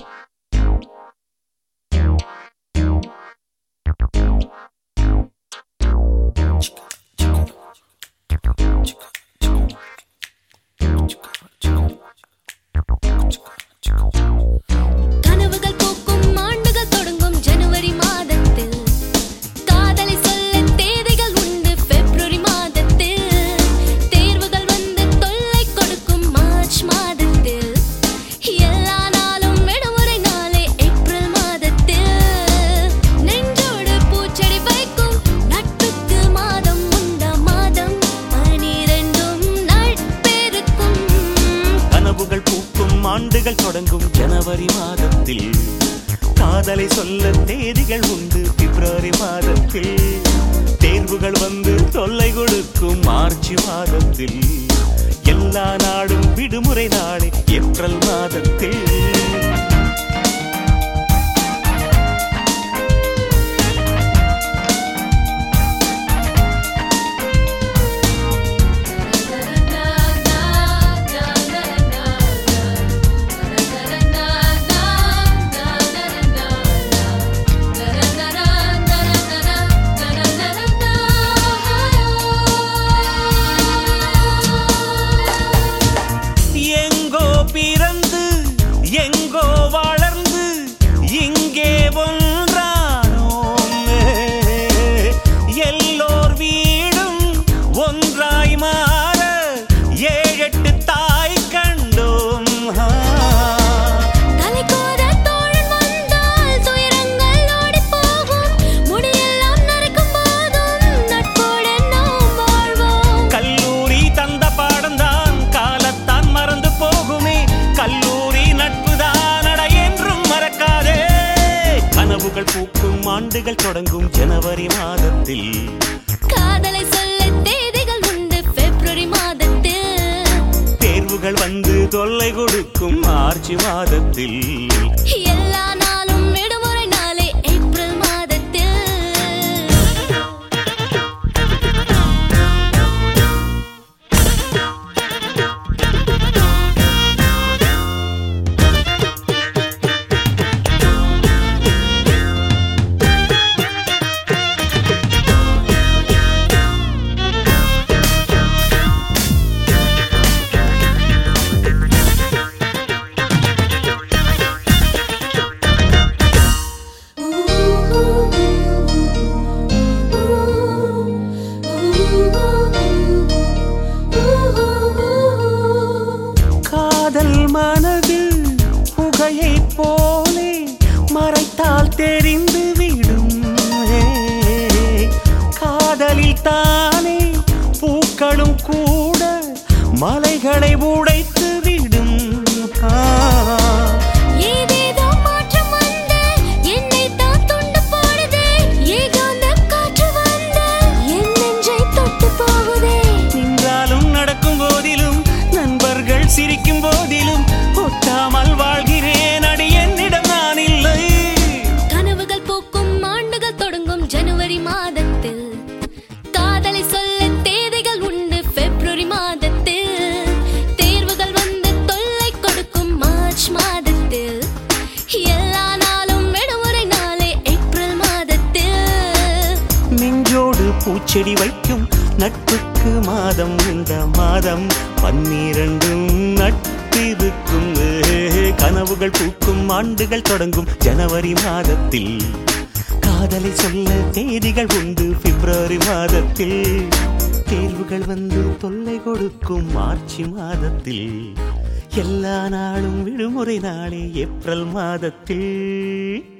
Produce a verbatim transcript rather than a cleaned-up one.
கனவுகள் பூக்கும் ஆண்டுகள் தொடங்கும் ஜனவரி மாதத்தில், காதலை சொல்ல தேதிகள் உண்டு பிப்ரவரி மாதத்தில், தேர்வுகள் வந்து தொல்லை கொடுக்கும் மார்ச் மாதத்தில், எல்லா நாளும் விடுமுறை நாளே ஏப்ரல் மாதத்தில், நெஞ்சோடு பூச்செடி வைக்கும் நட்புக்கு மாதம் உண்ட மாதம் பனிரெண்டும் நட்பெருக்கும். கனவுகள் பூக்கும் ஆண்டுகள் தொடங்கும் ஜனவரி மாதத்தில், காதலை சொல்ல தேதிகள் உண்டு பிப்ரவரி மாதத்தில், தேர்வுகள் வந்து தொல்லை கொடுக்கும் மார்ச் மாதத்தில், எல்லா நாடும் விடுமுறை நாளே ஏப்ரல் மாதத்தில். எங்கோ பிறந்து எங்கோ வளர்ந்து இங்கே ஒன்றானோம், எல்லோர் வீடும் ஒன்றாய் மாற ஏழெட்டு தாய் கண்டோம். தலைக்கோத தோழன் வந்தால் துயரங்கள் ஓடிப் போகும், முடியெல்லாம் நரைக்கும் போதும் நட்போடு நாம் வாழ்வோம். கல்லூரி தந்த பாடம்தான் காலத்தான் மறந்து போகுமே, கல்லூரி நட்புதான் அட என்றும் மறக்காதே. கனவுகள் பூக்கும் ஆண்டுகள் தொடங்கும் ஜனவரி மாதத்தில், காதலை சொல்ல தேதிகள் உண்டு பிப்ரவரி மாதத்தில், தேர்வுகள் வந்து தொல்லை கொடுக்கும் மார்ச் மாதத்தில், எல்லா நாளும் விடுமுறை நாளே ஏப்ரல் மாதத்தில். காதல் மனதில் புகையைப் போலே மறைத்தால் தெரிந்து விடும், காதலில் தானே பூக்களும் கூட மலைகளை உடைத்து விடும். ஏதேதோ மாற்றம் வந்து என்னைத்தான் துண்டு போடுதே, ஏகாந்த காற்று வந்து என் நெஞ்சை தொட்டு போகுதே. நின்றாலும் நடக்கும் போதிலும் நண்பர்கள் சிரிக்கும் போதிலும் ஒட்டாமல் வாழ்கிறேன் அடி என்னிடம் நான் இல்லை. கனவுகள் பூக்கும் ஆண்டுகள் தொடங்கும் ஜனவரி மாதத்தில், காதலை சொல்ல தேதிகள் உண்டு பிப்ரவரி மாதத்தில், தேர்வுகள் வந்து தொல்லை கொடுக்கும் மார்ச் மாதத்தில், எல்லா நாளும் விடுமுறை நாளே ஏப்ரல் மாதத்தில், நெஞ்சோடு பூச்செடி வைக்கும் நட்புக்கு மாதம் இந்த மாதம் பன்னிரண்டும் நட்பிருக்கும். கனவுகள் பூக்கும் ஆண்டுகள் தொடங்கும் ஜனவரி மாதத்தில், காதலை சொல்ல தேதிகள் உண்டு பிப்ரவரி மாதத்தில், தேர்வுகள் வந்து தொல்லை கொடுக்கும் மார்ச் மாதத்தில், எல்லா நாளும் விடுமுறை நாளே ஏப்ரல் மாதத்தில்.